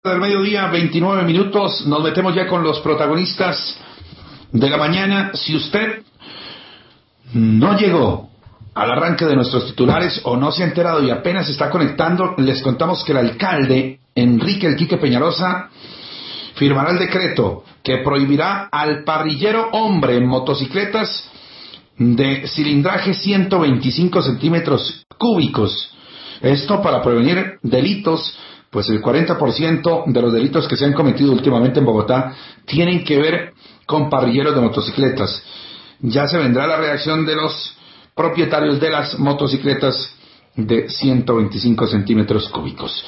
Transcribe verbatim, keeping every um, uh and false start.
Del mediodía, veintinueve minutos, nos metemos ya con los protagonistas de la mañana. Si usted no llegó al arranque de nuestros titulares o no se ha enterado y apenas se está conectando, les contamos que el alcalde Enrique El Quique Peñalosa firmará el decreto que prohibirá al parrillero hombre en motocicletas de cilindraje ciento veinticinco centímetros cúbicos. Esto para prevenir delitos. Pues el cuarenta por ciento de los delitos que se han cometido últimamente en Bogotá tienen que ver con parrilleros de motocicletas. Ya se vendrá la reacción de los propietarios de las motocicletas de ciento veinticinco centímetros cúbicos.